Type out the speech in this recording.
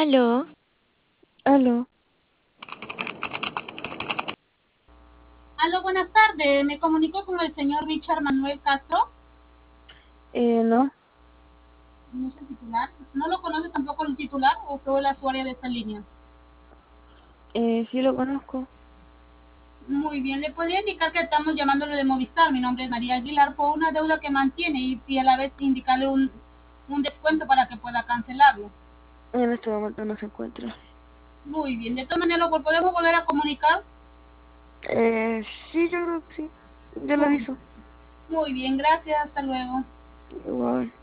Aló, Aló, Aló, buenas tardes. Me comunico con el señor Richard Manuel Castro. no, No es el titular. ¿No lo conoce tampoco el titular o fue la usuaria de esta línea? sí lo conozco. Muy bien. ¿Le podría indicar que estamos llamándole de Movistar? Mi nombre es María Aguilar por una deuda que mantiene y a la vez indicarle un descuento para que pueda cancelarlo. En este momento no se encuentra. Muy bien. De todas maneras, ¿lo podemos volver a comunicar? Sí, yo creo que sí. Yo le Muy, aviso. muy bien. Gracias. Hasta luego. Igual.